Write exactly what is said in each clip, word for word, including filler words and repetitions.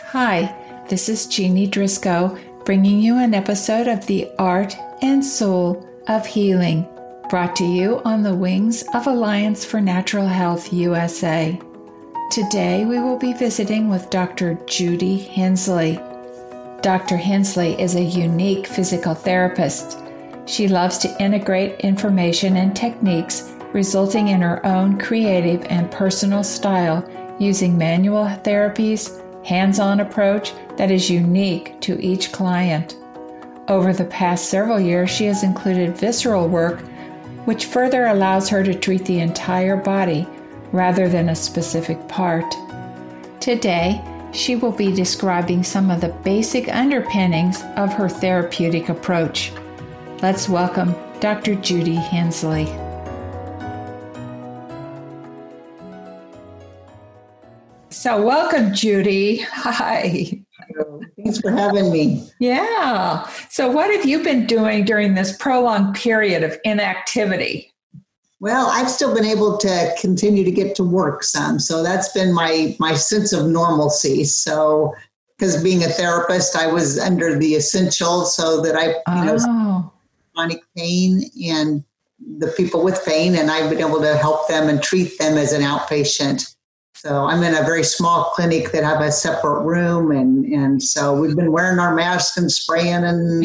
Hi, this is Jeannie Driscoll bringing you an episode of The Art and Soul of Healing, brought to you on the wings of Alliance for Natural Health U S A. Today we will be visiting with Doctor Judy Hensley. Doctor Hensley is a unique physical therapist. She loves to integrate information and techniques, resulting in her own creative and personal style using manual therapies, hands-on approach that is unique to each client. Over the past several years, she has included visceral work, which further allows her to treat the entire body rather than a specific part. Today, she will be describing some of the basic underpinnings of her therapeutic approach. Let's welcome Doctor Judy Hensley. So welcome, Judy. Hi. Thanks for having me. Yeah. So what have you been doing during this prolonged period of inactivity? Well, I've still been able to continue to get to work some. So that's been my, my sense of normalcy. So because being a therapist, I was under the essential so that I, you oh. know, chronic pain and the people with pain, and I've been able to help them and treat them as an outpatient. So I'm in a very small clinic that have a separate room. And, and so we've been wearing our masks and spraying and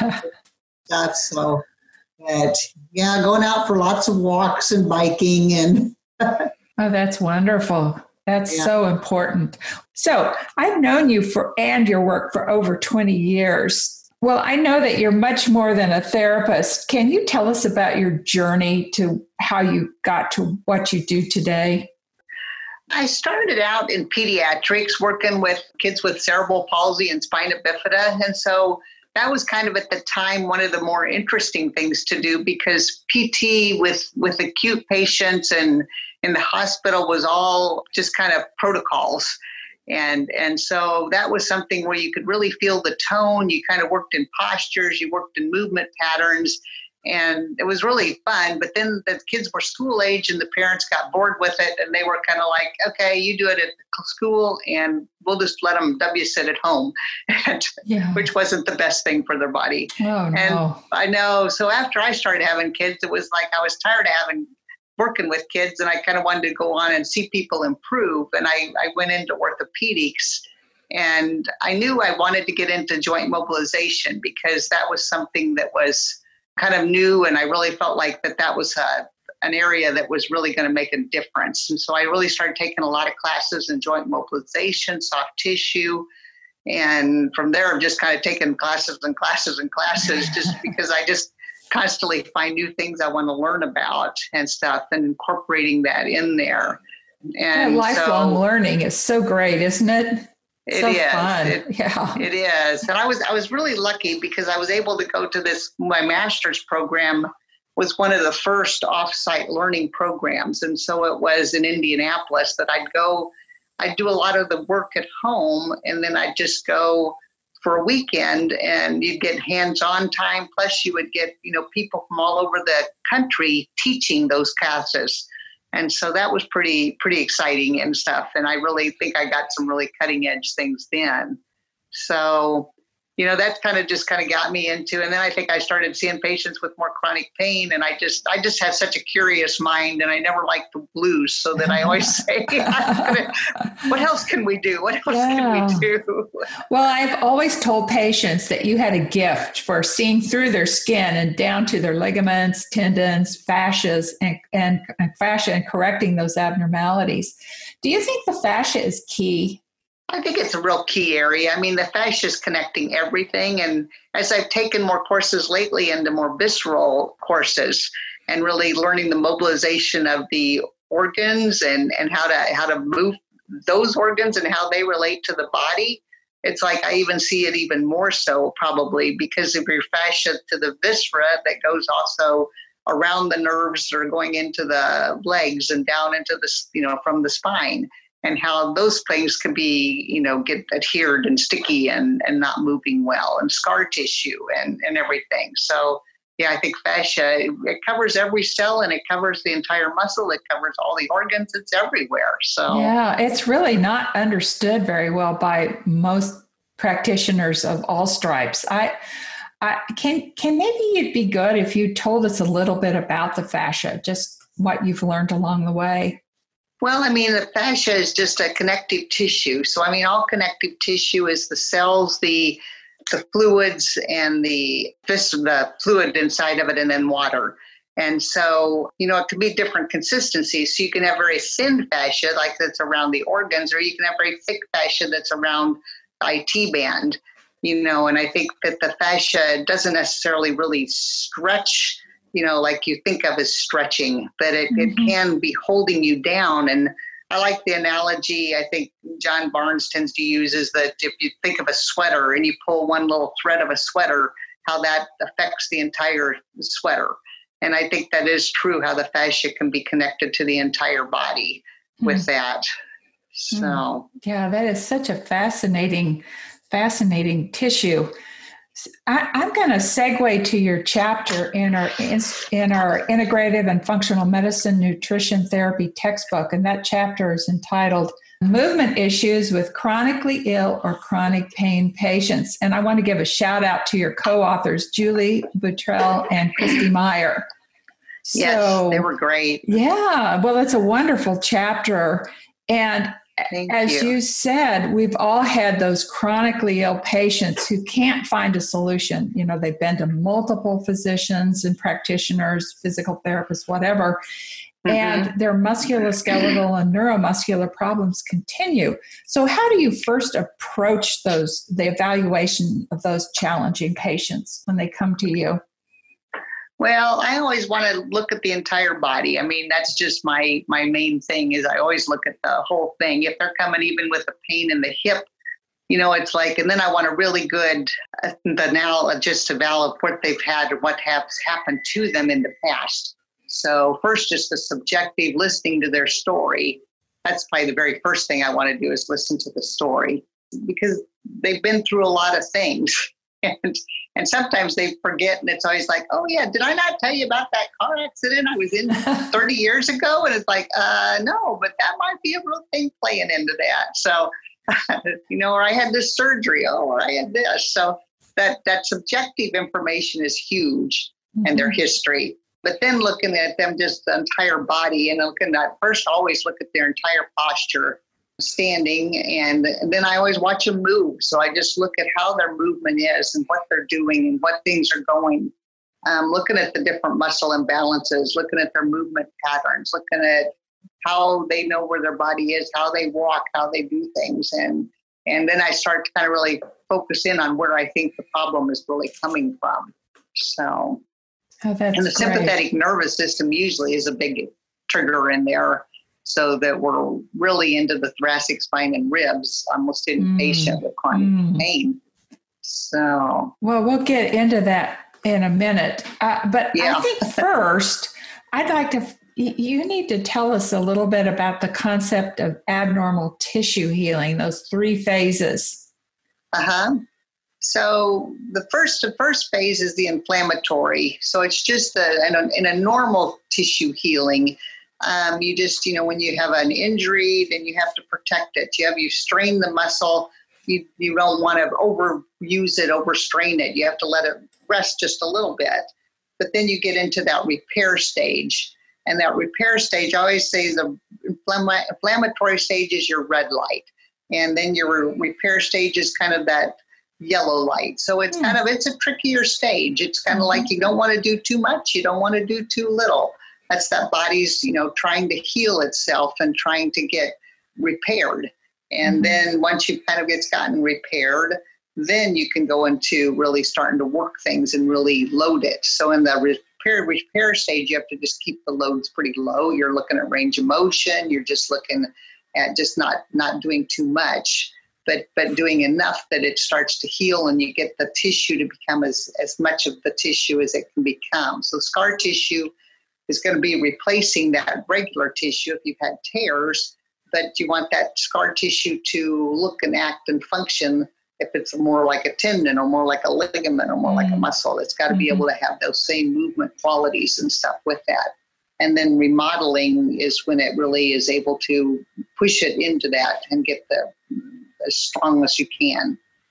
stuff. So but yeah, going out for lots of walks and biking. And oh, that's wonderful. That's yeah. so important. So I've known you for and your work for over twenty years. Well, I know that you're much more than a therapist. Can you tell us about your journey to how you got to what you do today? I started out in pediatrics working with kids with cerebral palsy and spina bifida. And so that was kind of at the time one of the more interesting things to do, because P T with, with acute patients and in the hospital was all just kind of protocols. And, and so that was something where you could really feel the tone. You kind of worked in postures, you worked in movement patterns. And it was really fun. But then the kids were school age and the parents got bored with it. And they were kind of like, okay, you do it at school and we'll just let them W sit at home, and, yeah. which wasn't the best thing for their body. Oh, no. And I know. So after I started having kids, it was like I was tired of having working with kids, and I kind of wanted to go on and see people improve. And I, I went into orthopedics. And I knew I wanted to get into joint mobilization because that was something that was kind of new, and I really felt like that that was a, an area that was really going to make a difference. And so I really started taking a lot of classes in joint mobilization, soft tissue, and from there I've just kind of taken classes and classes and classes just because I just constantly find new things I want to learn about and stuff, and incorporating that in there. And yeah, lifelong so, learning is so great, isn't it? It so is. Fun. It, yeah. it is. And I was I was really lucky because I was able to go to this, my master's program was one of the first off-site learning programs. And so it was in Indianapolis that I'd go, I'd do a lot of the work at home, and then I'd just go for a weekend, and you'd get hands-on time. Plus you would get, you know, people from all over the country teaching those classes. And so that was pretty, pretty exciting and stuff. And I really think I got some really cutting edge things then. So, you know, that kind of just kind of got me into, and then I think I started seeing patients with more chronic pain. And I just, I just had such a curious mind, and I never liked the blues. So that I always say, what else can we do? What else yeah. can we do? Well, I've always told patients that you had a gift for seeing through their skin and down to their ligaments, tendons, fascias, and, and, and fascia, and correcting those abnormalities. Do you think the fascia is key? I think it's a real key area. I mean, the fascia is connecting everything. And as I've taken more courses lately into more visceral courses and really learning the mobilization of the organs and, and how to how to move those organs and how they relate to the body, it's like I even see it even more so probably because of your fascia to the viscera that goes also around the nerves or going into the legs and down into the, you know, from the spine. And how those things can be, you know, get adhered and sticky and, and not moving well, and scar tissue and, and everything. So yeah, I think fascia, it covers every cell and it covers the entire muscle. It covers all the organs. It's everywhere. So yeah, it's really not understood very well by most practitioners of all stripes. I, I can, can maybe it'd be good if you told us a little bit about the fascia, just what you've learned along the way. Well, I mean, the fascia is just a connective tissue. So, I mean, all connective tissue is the cells, the the fluids, and the this the fluid inside of it, and then water. And so, you know, it can be different consistencies. So you can have very thin fascia, like that's around the organs, or you can have very thick fascia that's around the I T band. You know, and I think that the fascia doesn't necessarily really stretch, you know, like you think of as stretching, but it, mm-hmm. it can be holding you down. And I like the analogy I think John Barnes tends to use is that if you think of a sweater and you pull one little thread of a sweater, how that affects the entire sweater. And I think that is true, how the fascia can be connected to the entire body mm-hmm. with that. So, mm. yeah, that is such a fascinating, fascinating tissue. I, I'm going to segue to your chapter in our in our Integrative and Functional Medicine Nutrition Therapy textbook, and that chapter is entitled Movement Issues with Chronically Ill or Chronic Pain Patients. And I want to give a shout out to your co-authors, Julie Buttrell and Christy Meyer. So, yes, they were great. Yeah, well, it's a wonderful chapter. And Thank as you. you said, we've all had those chronically ill patients who can't find a solution. You know, they've been to multiple physicians and practitioners, physical therapists, whatever, mm-hmm. and their musculoskeletal and neuromuscular problems continue. So how do you first approach those, the evaluation of those challenging patients when they come to you? Well, I always want to look at the entire body. I mean, that's just my my main thing is I always look at the whole thing. If they're coming even with a pain in the hip, you know, it's like, and then I want a really good uh, the now just develop what they've had or what has happened to them in the past. So first, just the subjective listening to their story. That's probably the very first thing I want to do is listen to the story because they've been through a lot of things. And and sometimes they forget, and it's always like, oh, yeah, did I not tell you about that car accident I was in thirty years ago? And it's like, uh, no, but that might be a real thing playing into that. So, you know, or I had this surgery, oh, or I had this. So that, that subjective information is huge mm-hmm. and their history. But then looking at them, just the entire body, and looking at first, always look at their entire posture. Standing, and, and then I always watch them move. So I just look at how their movement is and what they're doing and what things are going. Um, looking at the different muscle imbalances, looking at their movement patterns, looking at how they know where their body is, how they walk, how they do things. And, and then I start to kind of really focus in on where I think the problem is really coming from. So, oh, that's and the great. Sympathetic nervous system usually is a big trigger in there. So that we're really into the thoracic spine and ribs, almost in mm. patient with chronic mm. pain. So, well, we'll get into that in a minute. Uh, but yeah. I think first, I'd like to, you need to tell us a little bit about the concept of abnormal tissue healing, those three phases. Uh-huh. So the first, the first phase is the inflammatory. So it's just a, in, a, in a normal tissue healing. Um, you just, you know, when you have an injury, then you have to protect it. You have, you strain the muscle. You, you don't want to overuse it, overstrain it. You have to let it rest just a little bit. But then you get into that repair stage. And that repair stage, I always say the inflama- inflammatory stage is your red light. And then your repair stage is kind of that yellow light. So it's mm. kind of, it's a trickier stage. It's kind of mm-hmm. like you don't want to do too much. You don't want to do too little. That's that body's, you know, trying to heal itself and trying to get repaired. And mm-hmm. then once you kind of gets gotten repaired, then you can go into really starting to work things and really load it. So in the repair repair stage, you have to just keep the loads pretty low. You're looking at range of motion. You're just looking at just not not doing too much, but but doing enough that it starts to heal and you get the tissue to become as, as much of the tissue as it can become. So scar tissue is going to be replacing that regular tissue if you've had tears, but you want that scar tissue to look and act and function if it's more like a tendon or more like a ligament or more mm-hmm. like a muscle, it's got to mm-hmm. be able to have those same movement qualities and stuff with that. And then remodeling is when it really is able to push it into that and get the as strong as you can.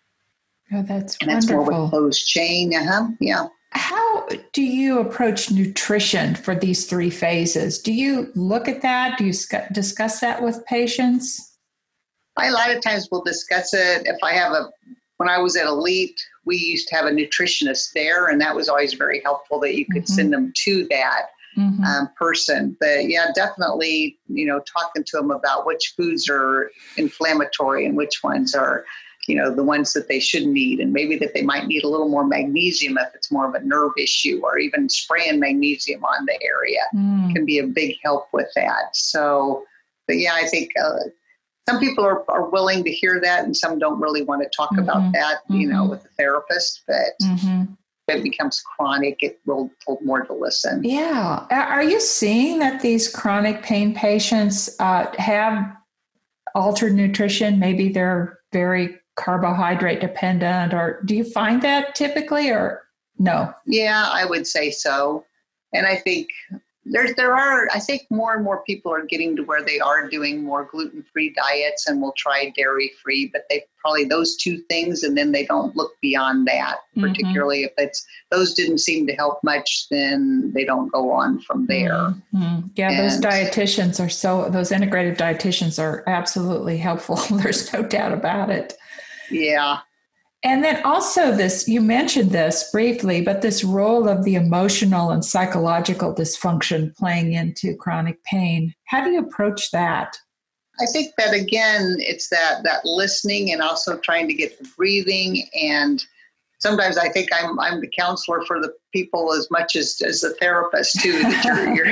Oh, that's and wonderful. That's more with closed chain. Uh-huh. Yeah. How do you approach nutrition for these three phases? Do you look at that? Do you sc- discuss that with patients? I, a lot of times we'll discuss it. If I have a, when I was at Elite, we used to have a nutritionist there, and that was always very helpful that you could mm-hmm. send them to that. Mm-hmm. Um, person. But yeah, definitely, you know, talking to them about which foods are inflammatory and which ones are, you know, the ones that they shouldn't eat, and maybe that they might need a little more magnesium if it's more of a nerve issue, or even spraying magnesium on the area mm. can be a big help with that. So, but yeah, I think uh, some people are, are willing to hear that, and some don't really want to talk mm-hmm. about that, you mm-hmm. know, with a therapist, but mm-hmm. it becomes chronic, it will take more to listen. Yeah. Are you seeing that these chronic pain patients uh, have altered nutrition? Maybe they're very carbohydrate dependent, or do you find that typically, or no? Yeah, I would say so. And I think there, there are, I think more and more people are getting to where they are doing more gluten-free diets and will try dairy-free, but they probably those two things, and then they don't look beyond that, particularly mm-hmm. if it's, those didn't seem to help much, then they don't go on from there. Mm-hmm. Yeah, and those dietitians are so, those integrative dietitians are absolutely helpful. There's no doubt about it. Yeah. And then also this, you mentioned this briefly, but this role of the emotional and psychological dysfunction playing into chronic pain. How do you approach that? I think that, again, it's that that listening and also trying to get the breathing. And sometimes I think I'm I'm the counselor for the people as much as, as the therapist, too. That you're, you're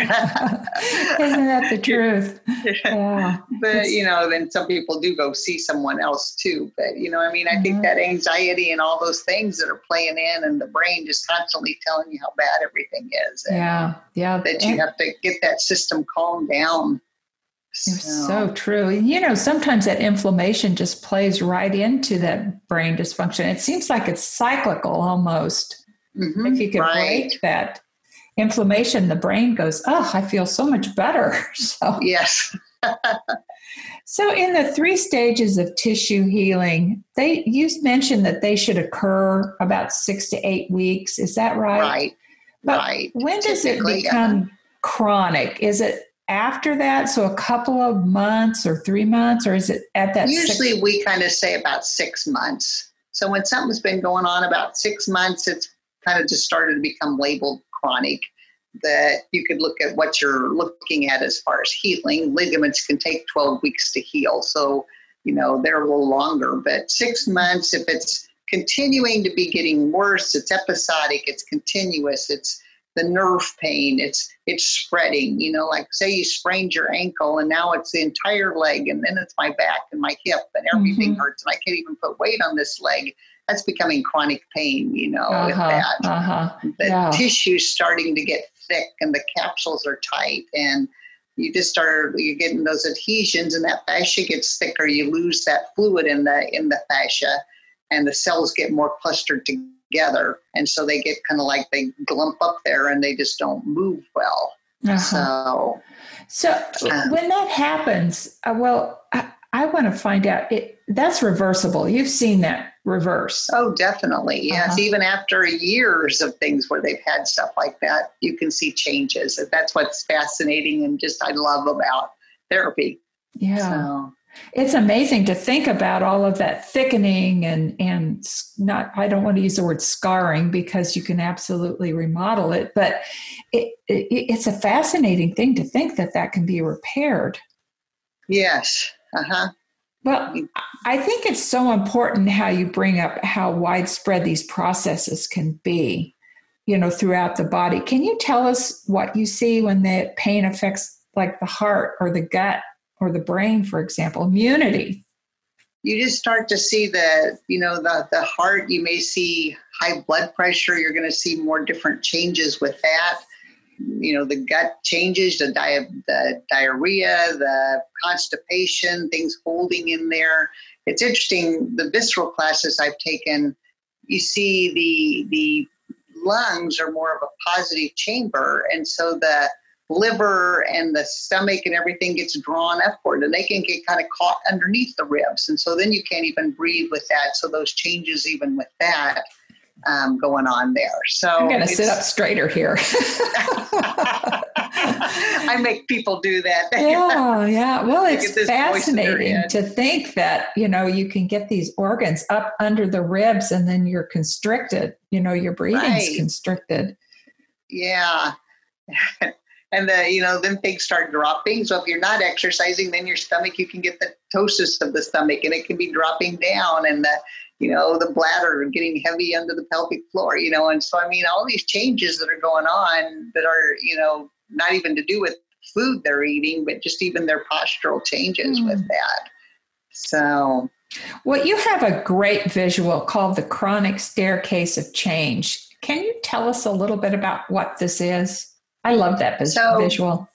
Isn't that the truth? Yeah. But, it's, you know, then some people do go see someone else, too. But, you know, I mean, I mm-hmm. think that anxiety and all those things that are playing in, and the brain just constantly telling you how bad everything is. And yeah. Yeah. that you have to get that system calmed down. It's so. so true. And, you know, sometimes that inflammation just plays right into that brain dysfunction. It seems like it's cyclical almost. Mm-hmm, if you could right. break that inflammation, the brain goes, oh, I feel so much better. So yes. So in the three stages of tissue healing, they you mentioned that they should occur about six to eight weeks. Is that right? Right. But right. when does it become yeah. chronic? Is it after that, so a couple of months or three months, or is it at that? Usually six- we kind of say about six months. So when something's been going on about six months, it's kind of just started to become labeled chronic. That you could look at what you're looking at as far as healing. Ligaments can take twelve weeks to heal. So, you know, they're a little longer, but six months, if it's continuing to be getting worse, it's episodic, it's continuous, it's the nerve pain, it's it's spreading, you know, like say you sprained your ankle and now it's the entire leg, and then it's my back and my hip and everything mm-hmm. hurts, and I can't even put weight on this leg. That's becoming chronic pain, you know, uh-huh, with that. Uh-huh. The yeah. tissue's starting to get thick and the capsules are tight, and you just start, you're getting those adhesions, and that fascia gets thicker. You lose that fluid in the in the fascia, and the cells get more clustered together. And so they get kind of like they glump up there and they just don't move well. Uh-huh. So, so uh, when that happens, uh, well, I, I want to find out, it that's reversible. You've seen that reverse. Oh, definitely. Yes. Uh-huh. Even after years of things where they've had stuff like that, you can see changes. That's what's fascinating and just I love about therapy. Yeah. So. It's amazing to think about all of that thickening and, and not, I don't want to use the word scarring because you can absolutely remodel it, but it, it, it's a fascinating thing to think that that can be repaired. Yes. Uh-huh. Well, I think it's so important how you bring up how widespread these processes can be, you know, throughout the body. Can you tell us what you see when the pain affects like the heart or the gut or the brain, for example, immunity? You just start to see the, you know, the, the heart, you may see high blood pressure. You're going to see more different changes with that. You know, the gut changes, the, di- the diarrhea, the constipation, things holding in there. it's interesting, the visceral classes I've taken, you see the the lungs are more of a positive chamber. And so the liver and the stomach and everything gets drawn upward, and they can get kind of caught underneath the ribs. And so then you can't even breathe with that. So those changes even with that um, going on there. So I'm going to sit up straighter here. I make people do that. Yeah, yeah. Well, it's fascinating to think that, you know, you can get these organs up under the ribs and then you're constricted, you know, your breathing's right. constricted. Yeah. And the, you know, then things start dropping. So if you're not exercising, then your stomach, you can get the ptosis of the stomach and it can be dropping down, and the, you know, the bladder getting heavy under the pelvic floor, you know. And so, I mean, all these changes that are going on that are, you know, not even to do with food they're eating, but just even their postural changes mm. with that. So. Well, you have a great visual called the chronic staircase of change. Can you tell us a little bit about what this is? I love that vis- so, visual.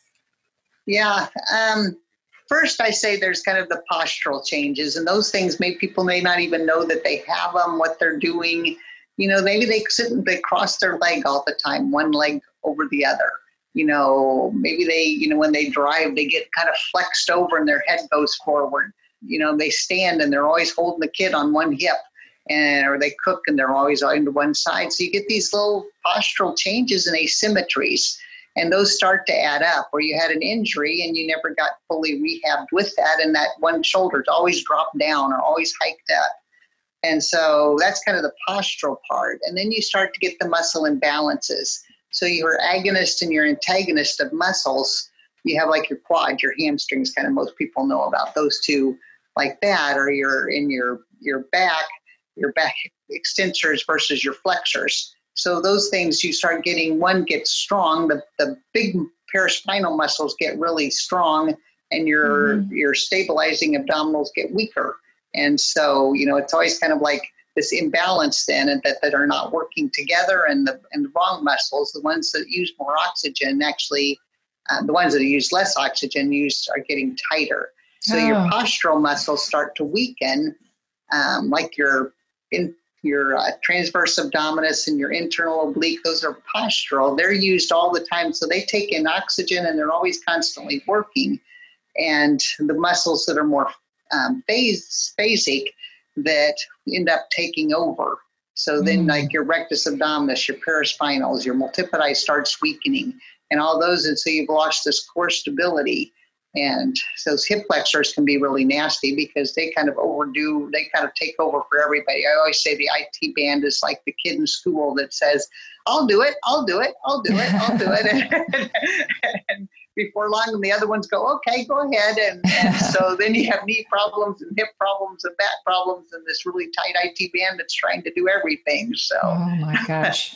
Yeah. Um, first, I say there's kind of the postural changes, and those things maybe people may not even know that they have them, what they're doing. You know, maybe they sit and they cross their leg all the time, one leg over the other. You know, maybe they, you know, when they drive, they get kind of flexed over and their head goes forward. You know, they stand and they're always holding the kid on one hip, and or they cook and they're always on to one side. So you get these little postural changes and asymmetries. And those start to add up, where you had an injury and you never got fully rehabbed with that. And that one shoulder's always dropped down or always hiked up. And so that's kind of the postural part. And then you start to get the muscle imbalances. So your agonist and your antagonist of muscles, you have like your quad, your hamstrings, kind of most people know about those two like that, or your in your your back, your back extensors versus your flexors. So those things you start getting, one gets strong, the, the big paraspinal muscles get really strong, and your mm-hmm. your stabilizing abdominals get weaker. And so, you know, it's always kind of like this imbalance then, and that, that are not working together, and the and the wrong muscles, the ones that use more oxygen, actually, uh, the ones that use less oxygen use are getting tighter. So oh. your postural muscles start to weaken, um, like your in your uh, transverse abdominis and your internal oblique, those are postural. They're used all the time. So they take in oxygen and they're always constantly working. And the muscles that are more um, phase, phasic that end up taking over. So then mm. like your rectus abdominis, your paraspinals, your multipodi starts weakening and all those. And so you've lost this core stability. And those hip flexors can be really nasty because they kind of overdo, they kind of take over for everybody. I always say the I T band is like the kid in school that says, I'll do it, I'll do it, I'll do it, I'll do it. And, and before long, the other ones go, okay, go ahead. And, and so then you have knee problems and hip problems and back problems and this really tight I T band that's trying to do everything. So, oh my gosh.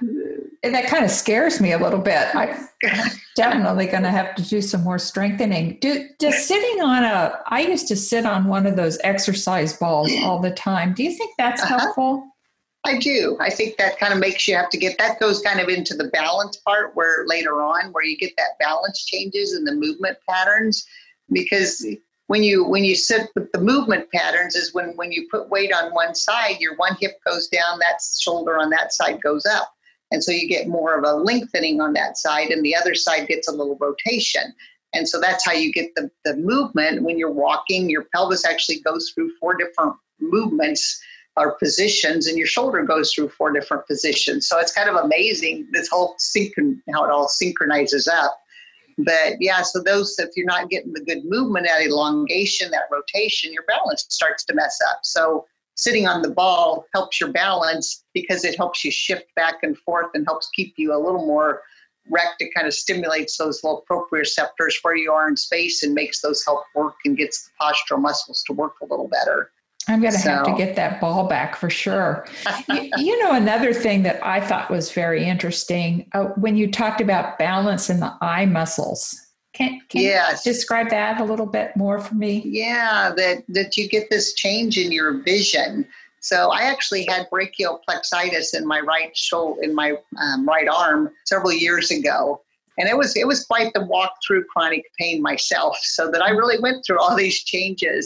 And that kind of scares me a little bit. I'm definitely going to have to do some more strengthening. Do, just sitting on a, I used to sit on one of those exercise balls all the time. Do you think that's uh-huh. helpful? I do. I think that kind of makes you have to get, that goes kind of into the balance part where later on, where you get that balance changes and the movement patterns, because when you, when you sit with the movement patterns is when, when you put weight on one side, your one hip goes down, that shoulder on that side goes up. And so you get more of a lengthening on that side and the other side gets a little rotation. And so that's how you get the, the movement. When you're walking, your pelvis actually goes through four different movements or positions, and your shoulder goes through four different positions. So it's kind of amazing, this whole synchron, how it all synchronizes up. But yeah, so those, if you're not getting the good movement, that elongation, that rotation, your balance starts to mess up. So sitting on the ball helps your balance because it helps you shift back and forth and helps keep you a little more rect. It kind of stimulates those little proprioceptors where you are in space and makes those help work and gets the postural muscles to work a little better. I'm going to so. have to get that ball back for sure. you, you know, another thing that I thought was very interesting, uh, when you talked about balance in the eye muscles. Can, can yes. you describe that a little bit more for me? Yeah, that, that you get this change in your vision. So I actually had brachial plexitis in my right shoulder, in my um, right arm several years ago. And it was it was quite the walk through chronic pain myself, so that I really went through all these changes.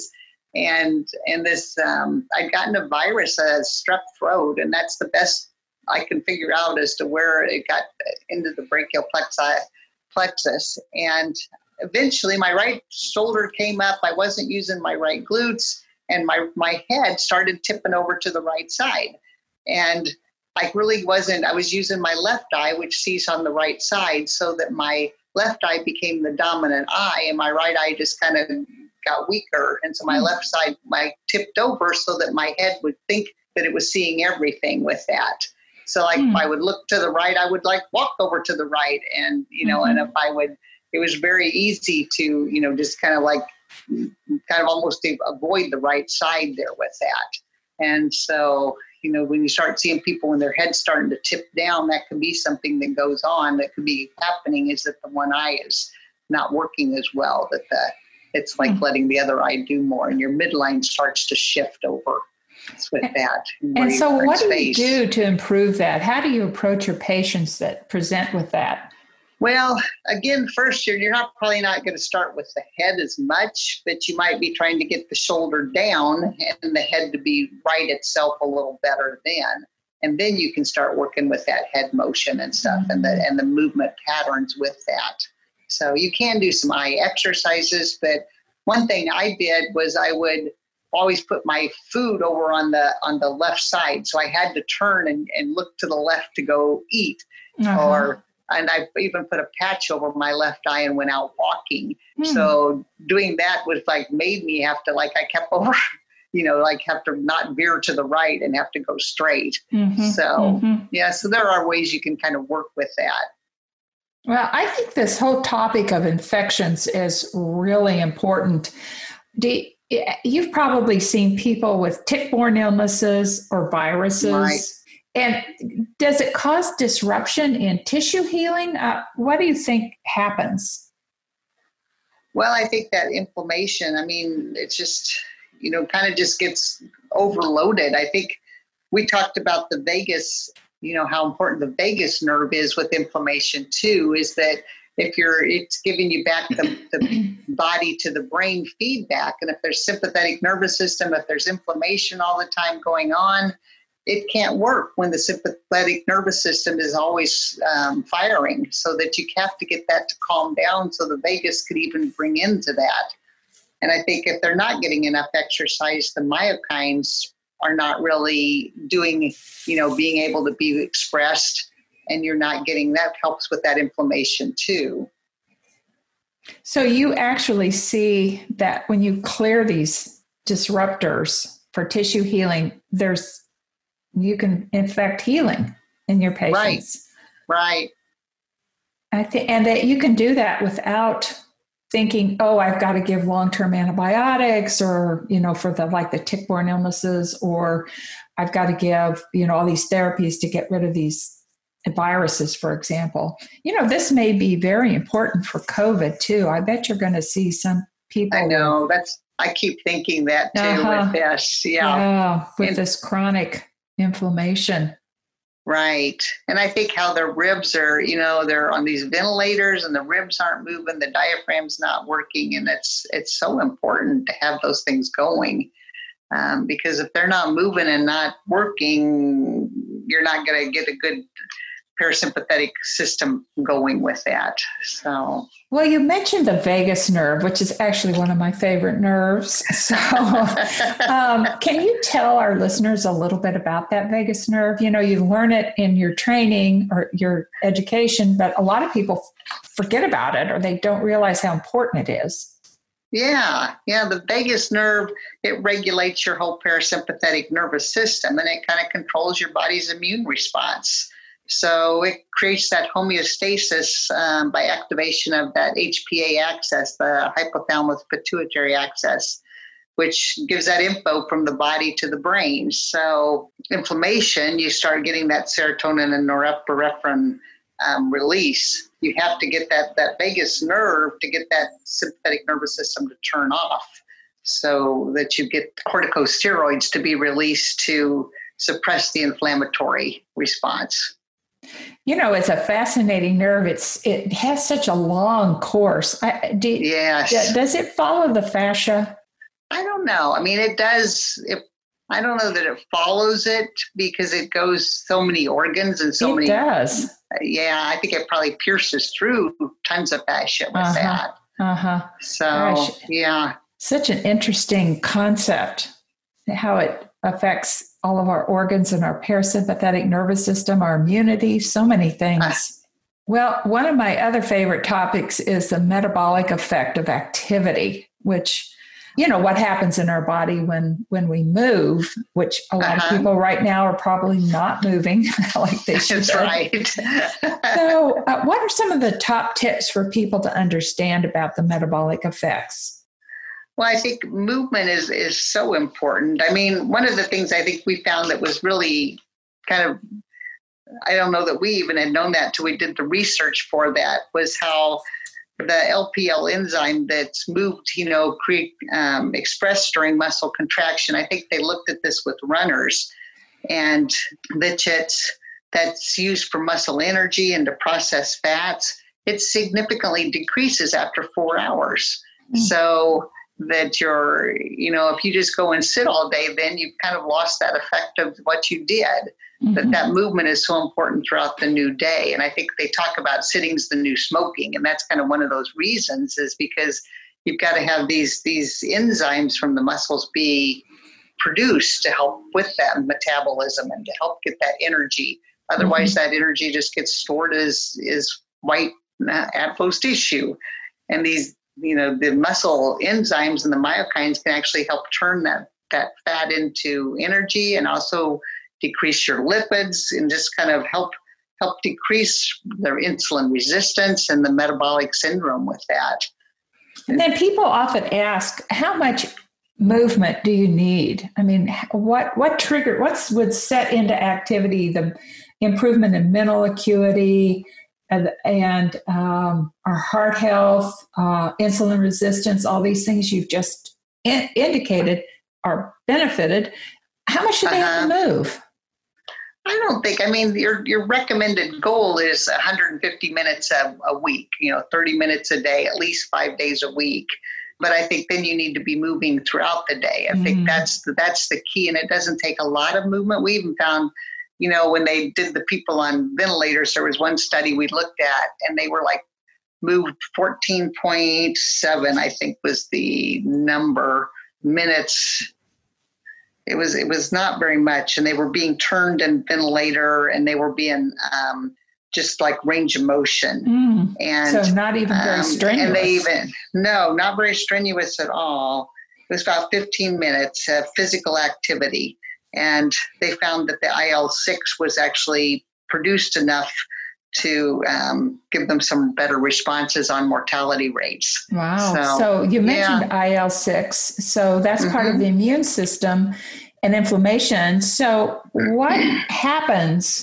And and this, um, I'd gotten a virus, a strep throat, and that's the best I can figure out as to where it got into the brachial plexi, plexus. And eventually my right shoulder came up. I wasn't using my right glutes, and my, my head started tipping over to the right side. And I really wasn't, I was using my left eye, which sees on the right side, so that my left eye became the dominant eye, and my right eye just kind of got weaker. And so my left side, my tipped over so that my head would think that it was seeing everything with that. So like mm. if I would look to the right, I would like walk over to the right. And, you know, mm-hmm. and if I would, it was very easy to, you know, just kind of like, kind of almost avoid the right side there with that. And so, you know, when you start seeing people when their head's starting to tip down, that could be something that goes on that could be happening, is that the one eye is not working as well, that the, it's like mm-hmm. letting the other eye do more, and your midline starts to shift over with that. And so what do you do to improve that? How do you approach your patients that present with that? Well, again, first, you're, you're not probably not going to start with the head as much, but you might be trying to get the shoulder down and the head to be right itself a little better then. And then you can start working with that head motion and stuff mm-hmm. and the and the movement patterns with that. So you can do some eye exercises, but one thing I did was I would always put my food over on the on the left side. So I had to turn and, and look to the left to go eat. Uh-huh. Or and I even put a patch over my left eye and went out walking. Hmm. So doing that was like made me have to, like I kept over, you know, like have to not veer to the right and have to go straight. Mm-hmm. So mm-hmm. yeah, so there are ways you can kind of work with that. Well, I think this whole topic of infections is really important. Do, you've probably seen people with tick-borne illnesses or viruses. Right. And does it cause disruption in tissue healing? Uh, what do you think happens? Well, I think that inflammation, I mean, it's just, you know, kind of just gets overloaded. I think we talked about the vagus, you know, how important the vagus nerve is with inflammation too, is that if you're, it's giving you back the, the body to the brain feedback. And if there's sympathetic nervous system, if there's inflammation all the time going on, it can't work when the sympathetic nervous system is always um, firing, so that you have to get that to calm down so the vagus could even bring into that. And I think if they're not getting enough exercise, the myokines are not really doing, you know, being able to be expressed, and you're not getting that helps with that inflammation too. So you actually see that when you clear these disruptors for tissue healing, there's you can affect healing in your patients. Right. Right. I think, and that you can do that without thinking, oh, I've got to give long-term antibiotics, or, you know, for the, like the tick-borne illnesses, or I've got to give, you know, all these therapies to get rid of these viruses, for example. You know, this may be very important for COVID too. I bet you're going to see some people. I know that's, I keep thinking that too uh-huh. with this. Yeah. Yeah. With and, this chronic inflammation. Right. And I think how their ribs are, you know, they're on these ventilators and the ribs aren't moving, the diaphragm's not working. And it's, it's so important to have those things going. Um, because if they're not moving and not working, you're not going to get a good parasympathetic system going with that. So, well, you mentioned the vagus nerve, which is actually one of my favorite nerves. So, um, can you tell our listeners a little bit about that vagus nerve? You know, you learn it in your training or your education, but a lot of people forget about it, or they don't realize how important it is. Yeah, yeah. The vagus nerve, it regulates your whole parasympathetic nervous system, and it kind of controls your body's immune response. So it creates that homeostasis um, by activation of that H P A axis, the hypothalamus pituitary axis, which gives that info from the body to the brain. So inflammation, you start getting that serotonin and norepinephrine um, release. You have to get that, that vagus nerve to get that sympathetic nervous system to turn off, so that you get corticosteroids to be released to suppress the inflammatory response. You know, it's a fascinating nerve. It's it has such a long course. I, do, yes. Does it follow the fascia? I don't know. I mean, it does. It, I don't know that it follows it because it goes so many organs and so it many. It does. Yeah, I think it probably pierces through tons of fascia with uh-huh. that. Uh-huh. So, Gosh, yeah. Such an interesting concept, how it affects all of our organs and our parasympathetic nervous system, our immunity, so many things. Uh, well, one of my other favorite topics is the metabolic effect of activity, which, you know, what happens in our body when, when we move, which a lot uh-huh. of people right now are probably not moving like they should. That's right. So uh, what are some of the top tips for people to understand about the metabolic effects? Well, I think movement is, is so important. I mean, one of the things I think we found that was really kind of, I don't know that we even had known that till we did the research for that, was how the L P L enzyme that's moved, you know, cre- um, expressed during muscle contraction. I think they looked at this with runners, and that it's, that's used for muscle energy and to process fats, it significantly decreases after four hours. Mm. So that you're, you know, if you just go and sit all day, then you've kind of lost that effect of what you did. Mm-hmm. But that movement is so important throughout the new day. And I think they talk about sitting's the new smoking. And that's kind of one of those reasons, is because you've got to have these, these enzymes from the muscles be produced to help with that metabolism and to help get that energy. Otherwise, mm-hmm. that energy just gets stored as, as white adipose tissue. And these, you know, the muscle enzymes and the myokines can actually help turn that, that fat into energy and also decrease your lipids and just kind of help help decrease their insulin resistance and the metabolic syndrome with that. And then people often ask, how much movement do you need? I mean, what what trigger, what would set into activity the improvement in mental acuity, and, and um, our heart health, uh, insulin resistance, all these things you've just in- indicated are benefited. How much should they uh-huh. have to move? I don't think, I mean, your your recommended goal is one hundred fifty minutes a, a week, you know, thirty minutes a day, at least five days a week. But I think then you need to be moving throughout the day. I mm. think that's the, that's the key. And it doesn't take a lot of movement. We even found, you know, when they did the people on ventilators, there was one study we looked at and they were like moved fourteen point seven, I think was the number, minutes. It was, it was not very much. And they were being turned in ventilator and they were being um, just like range of motion. Mm. And so not even very um, strenuous. And they even, no, not very strenuous at all. It was about fifteen minutes of physical activity. And they found that the I L six was actually produced enough to um, give them some better responses on mortality rates. Wow. So, so you mentioned yeah. I L six. So that's mm-hmm. part of the immune system and inflammation. So what happens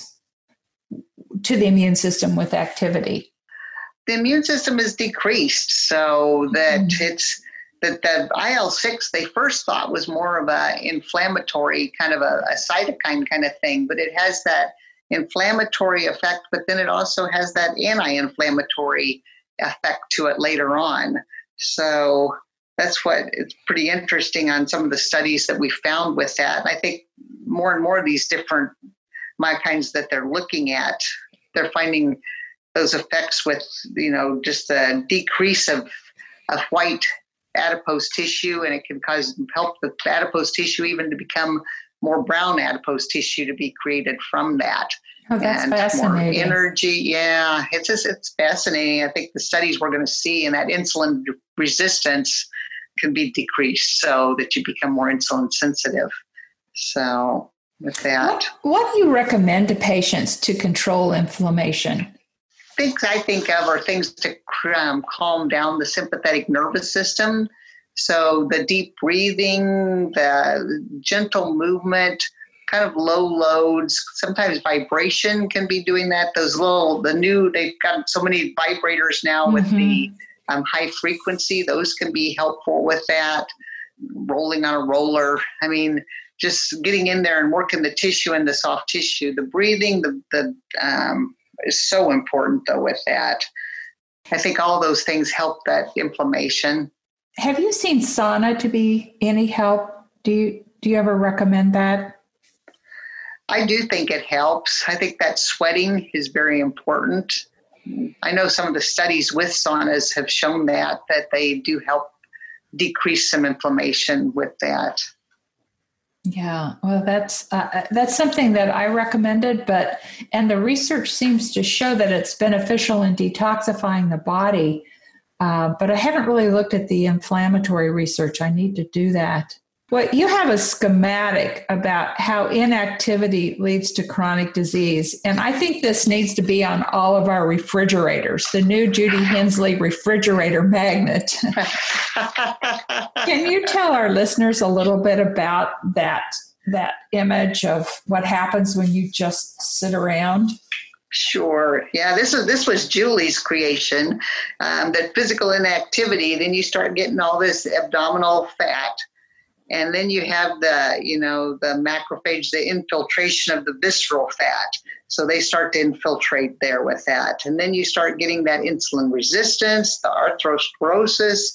to the immune system with activity? The immune system is decreased so that mm-hmm. it's that the I L six they first thought was more of a inflammatory kind of a, a cytokine kind of thing, but it has that inflammatory effect, but then it also has that anti-inflammatory effect to it later on. So that's what it's pretty interesting on some of the studies that we found with that. And I think more and more of these different myokines that they're looking at, they're finding those effects with, you know, just the decrease of, of white adipose tissue, and it can cause help the adipose tissue even to become more brown adipose tissue to be created from that. Oh, that's and fascinating. More energy. Yeah, it's just, it's fascinating. I think the studies we're going to see and that insulin resistance can be decreased so that you become more insulin sensitive. So with that. What, what do you recommend to patients to control inflammation? Things I think of are things to um, calm down the sympathetic nervous system. So the deep breathing, the gentle movement, kind of low loads, sometimes vibration can be doing that. Those little, the new, they've got so many vibrators now mm-hmm. with the um, high frequency. Those can be helpful with that. Rolling on a roller. I mean, just getting in there and working the tissue and the soft tissue. The breathing, the, the um, is so important though with that. I think all those things help that inflammation. have you seen sauna to be any help? Do you do you ever recommend that? I do think it helps. I think that sweating is very important. I know some of the studies with saunas have shown that, that they do help decrease some inflammation with that. Yeah, well, that's uh, that's something that I recommended, but and the research seems to show that it's beneficial in detoxifying the body, uh, but I haven't really looked at the inflammatory research. I need to do that. Well, you have a schematic about how inactivity leads to chronic disease, and I think this needs to be on all of our refrigerators, the new Judy Hensley refrigerator magnet. Can you tell our listeners a little bit about that, that image of what happens when you just sit around? Sure. Yeah, this is this was Julie's creation, um, that physical inactivity, then you start getting all this abdominal fat. And then you have the, you know, the macrophage, the infiltration of the visceral fat. So they start to infiltrate there with that. And then you start getting that insulin resistance, the arthrosclerosis,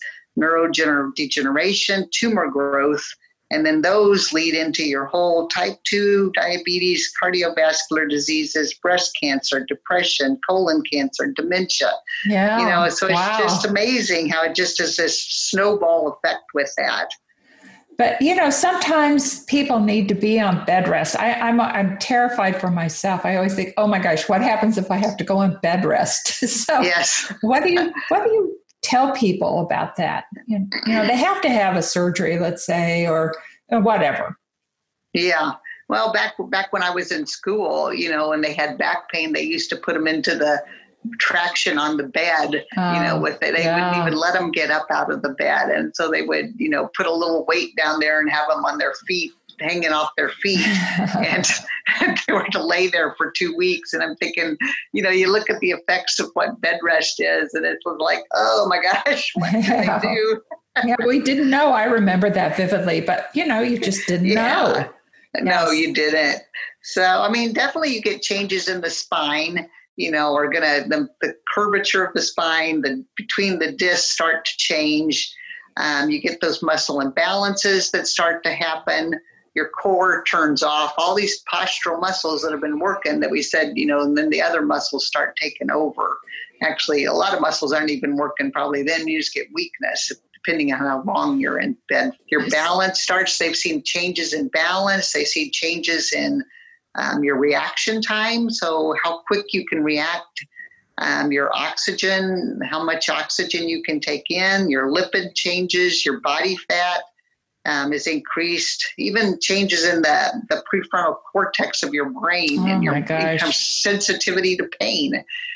neurodegeneration, tumor growth. And then those lead into your whole type two diabetes, cardiovascular diseases, breast cancer, depression, colon cancer, dementia. Yeah. You know, so it's wow. just amazing how it just is this snowball effect with that. But, you know, sometimes people need to be on bed rest. I, I'm I'm terrified for myself. I always think, oh, my gosh, what happens if I have to go on bed rest? So yes. what do you what do you tell people about that? You know, they have to have a surgery, let's say, or, or whatever. Yeah. Well, back back when I was in school, you know, when they had back pain, they used to put them into the traction on the bed, um, you know, with they, they yeah. wouldn't even let them get up out of the bed. And so they would, you know, put a little weight down there and have them on their feet, hanging off their feet. and, and they were to lay there for two weeks. And I'm thinking, you know, you look at the effects of what bed rest is, and it was like, oh my gosh, what did yeah. they do? yeah, we didn't know. I remember that vividly, but, you know, you just didn't yeah. know. No, yes. you didn't. So, I mean, definitely you get changes in the spine. You know, are going to, the, the curvature of the spine, the between the discs start to change. Um, you get those muscle imbalances that start to happen. Your core turns off. All these postural muscles that have been working that we said, you know, and then the other muscles start taking over. Actually, a lot of muscles aren't even working probably. Then you just get weakness, depending on how long you're in bed. Your balance starts. They've seen changes in balance. They see changes in Um, your reaction time, so how quick you can react, um, your oxygen, how much oxygen you can take in, your lipid changes, your body fat um, is increased, even changes in the, the prefrontal cortex of your brain oh and your my gosh. income sensitivity to pain.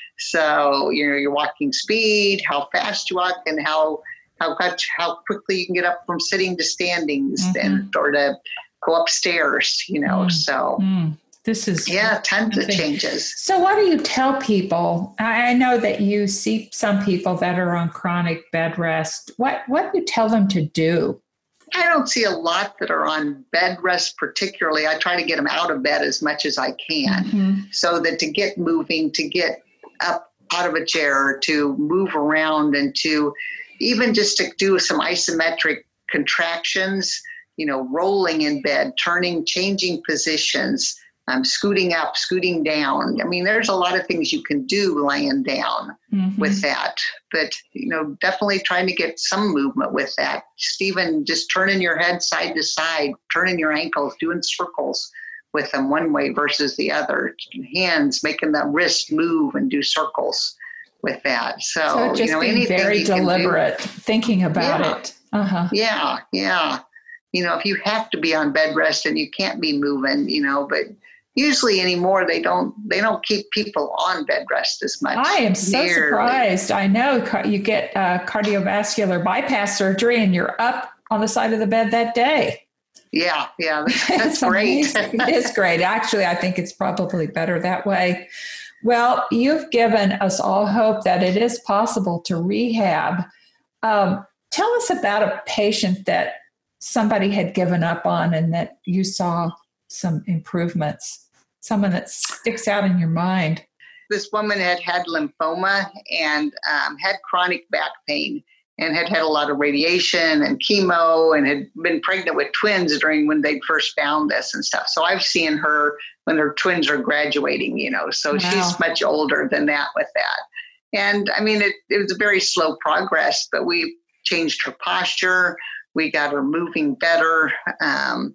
So, you know, your walking speed, how fast you walk, and how how much how quickly you can get up from sitting to standings, mm-hmm. and or to go upstairs, you know. Mm. So. Mm. This is yeah, tons of changes. So what do you tell people? I know that you see some people that are on chronic bed rest. What what do you tell them to do? I don't see a lot that are on bed rest particularly. I try to get them out of bed as much as I can, mm-hmm. so that to get moving, to get up out of a chair, to move around, and to even just to do some isometric contractions, you know, rolling in bed, turning, changing positions, Um, scooting up, scooting down. I mean, there's a lot of things you can do laying down mm-hmm. with that. But, you know, definitely trying to get some movement with that. Just even just turning your head side to side, turning your ankles, doing circles with them one way versus the other. Hands, making the wrist move and do circles with that. So, so just you know, being anything very you deliberate, can do. Thinking about yeah. it. Uh-huh. Yeah, yeah. You know, if you have to be on bed rest and you can't be moving, you know, but usually anymore, they don't they don't keep people on bed rest as much. I am so nearly. surprised. I know you get uh, cardiovascular bypass surgery and you're up on the side of the bed that day. Yeah, yeah, that's, that's great. It is great. Actually, I think it's probably better that way. Well, you've given us all hope that it is possible to rehab. Um, tell us about a patient that somebody had given up on and that you saw some improvements. Someone that sticks out in your mind. This woman had had lymphoma and um, had chronic back pain. and had had a lot of radiation and chemo and had been pregnant with twins during when they first found this and stuff. So I've seen her when her twins are graduating, you know, so wow. She's much older than that with that. And I mean, it, it was a very slow progress, but we changed her posture. We got her moving better. Um,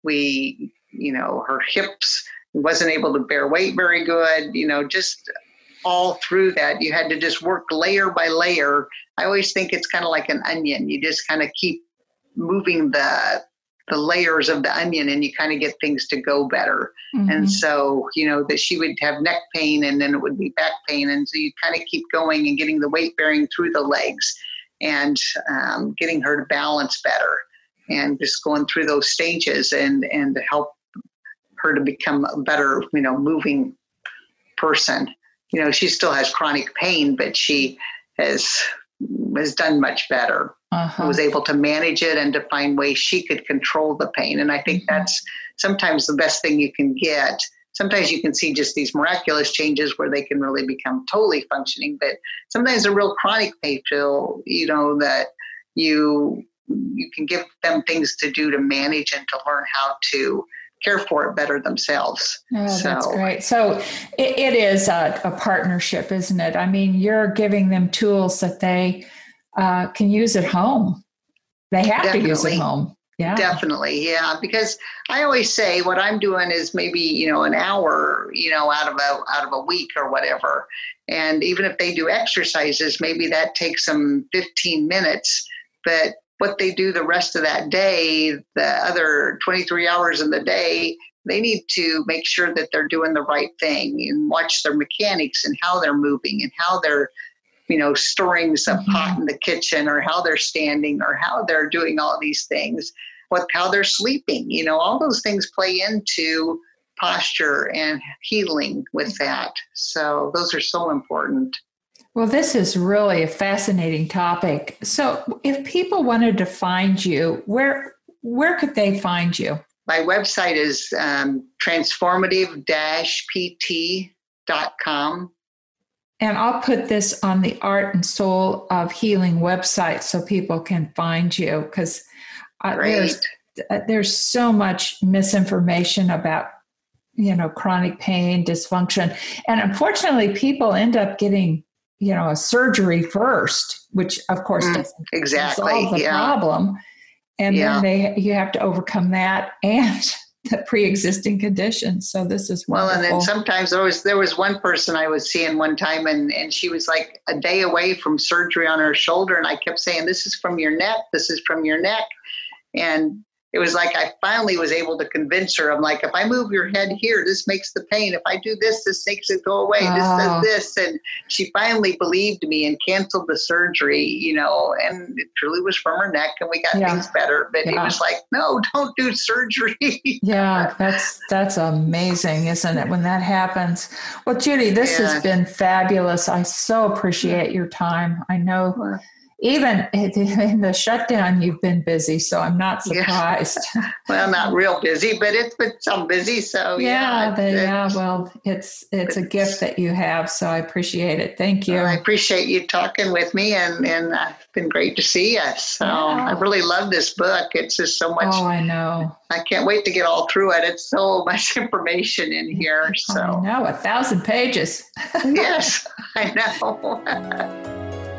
we, you know, her hips, wasn't able to bear weight very good, you know, just all through that. You had to just work layer by layer. I always think it's kind of like an onion. You just kind of keep moving the the layers of the onion and you kind of get things to go better. Mm-hmm. And so, you know, that she would have neck pain and then it would be back pain. And so you kind of keep going and getting the weight bearing through the legs and um, getting her to balance better and just going through those stages and, and to help her to become a better, you know, moving person. You know, she still has chronic pain, but she has has done much better. Uh-huh. Was able to manage it and to find ways she could control the pain. And I think mm-hmm. that's sometimes the best thing you can get. Sometimes you can see just these miraculous changes where they can really become totally functioning, but sometimes a real chronic pain feel, you know, that you you can give them things to do to manage and to learn how to care for it better themselves. Oh, so, that's great. So it, it is a, a partnership, isn't it? I mean, you're giving them tools that they uh, can use at home. They have definitely. to use at home. Yeah, definitely. Yeah. Because I always say what I'm doing is maybe, you know, an hour, you know, out of a, out of a week or whatever. And even if they do exercises, maybe that takes them fifteen minutes, but what they do the rest of that day, the other twenty-three hours in the day, they need to make sure that they're doing the right thing and watch their mechanics and how they're moving and how they're, you know, stirring some mm-hmm. pot in the kitchen or how they're standing or how they're doing all these things, what, how they're sleeping, you know, all those things play into posture and healing with that. So those are so important. Well, this is really a fascinating topic. So if people wanted to find you, where where could they find you? My website is um, transformative dash p t dot com. And I'll put this on the Art and Soul of Healing website so people can find you, because uh, there's, uh, there's so much misinformation about, you know, chronic pain, dysfunction. And unfortunately, people end up getting, you know, a surgery first, which of course mm, doesn't exactly. solve the yeah. problem. And yeah. then they you have to overcome that and the pre-existing conditions. So this is wonderful. Well, and then sometimes there was there was one person I was seeing one time, and and she was like a day away from surgery on her shoulder, and I kept saying, "This is from your neck. This is from your neck," and it was like I finally was able to convince her. I'm like, if I move your head here, this makes the pain. If I do this, this makes it go away. Oh. This does this. And she finally believed me and canceled the surgery, you know, and it truly was from her neck and we got yeah. things better. But yeah. it was like, no, don't do surgery. yeah, that's that's amazing, isn't it, when that happens? Well, Judy, this yeah. has been fabulous. I so appreciate your time. I know well, even in the shutdown, you've been busy, so I'm not surprised. Yeah. Well, not real busy, but it's been some busy. So yeah, yeah, but, yeah. Well, it's it's a gift that you have, so I appreciate it. Thank you. Well, I appreciate you talking with me, and and uh, it's been great to see you. So yeah. I really love this book. It's just so much. Oh, I know. I can't wait to get all through it. It's so much information in here. So I know, a thousand pages. Yes, I know.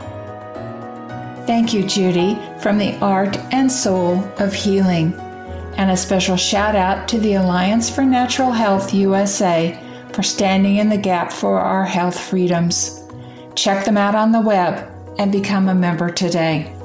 Thank you, Judy, from the Art and Soul of Healing. And a special shout out to the Alliance for Natural Health U S A for standing in the gap for our health freedoms. Check them out on the web and become a member today.